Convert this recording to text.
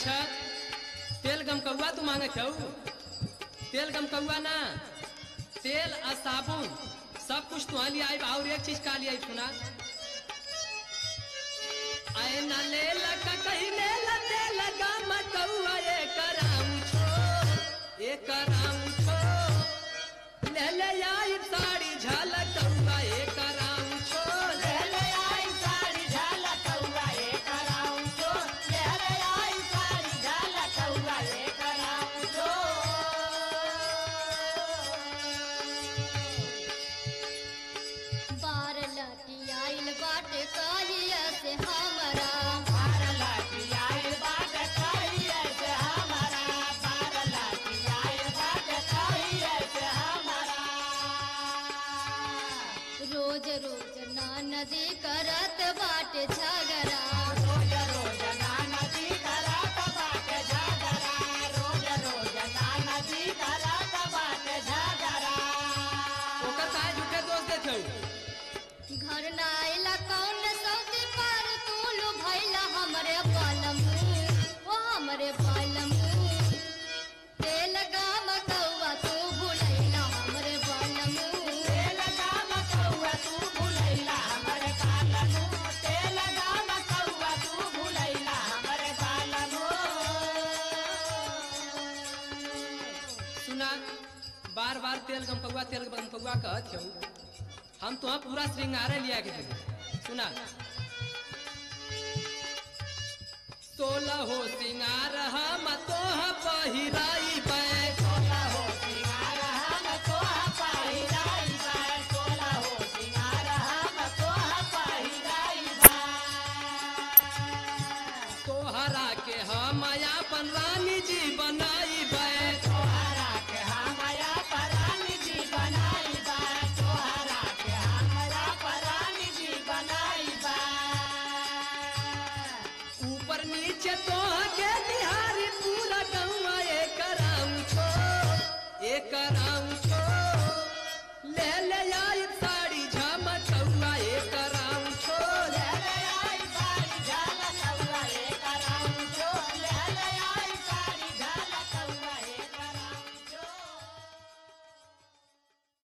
अच्छा तेल गम कौआ तू मांगे छौ? तेल गम कौआ ना, तेल और साबुन सब कुछ तुहा लिया आई। और एक चीज का लिया आई सुना, आए ना ले लगा कहीं ले लते लगा मकौआ ये कराऊं छो, ये कराऊं छो। ले ले आई साड़ी झलक कौआ ये कराऊं छो, ले ले आई साड़ी झलक कौआ ये कराऊं छो, ले ले आई साड़ी झलक कौआ ये कराऊं छो। बार लटी आइल बाटे कालिया से हमरा, बार लटी आइल बाटे कालिया से हमरा, बार लटी आइल बाटे कालिया से हमरा। रोज रोज ना नदी करत बाटे झगड़ा, रोज रोज ना नदी करत बाटे झगड़ा, रोज रोज ना नदी करत बाटे झगड़ा। ओकर काहे झूठे दोष देत हौ? घर ना आइला कौन सौती पर तू लो भैला हमरे बालम, ओ हमरे बालम। तेल गाम कौआ तू भुलैला हमरे बालम, तेल गाम कौआ तू भुलैला हमरे बालम, तेल गाम कौआ तू भुलैला हमरे बालम। सुना, बार बार तेल गम कौआ कहत छौ, हम तो पूरा श्रृंगार लिया के देंगे। सुना, 16 हो श्रृंगार हम तोह पहिराई बै, 16 हो श्रृंगार हम तोह पहिराई बै, 16 हो श्रृंगार हम तोह पहिराई बै। तोहरा के हम अपन रानी जी बनाई बै, तोहरा के हम अपन रानी जी बनाई बै, तोहरा के हमरा अपन रानी जी बनाई बै। ऊपर नीचे तोह के बिहारी पूरा गौवा ये कराऊं छो, ये कराऊं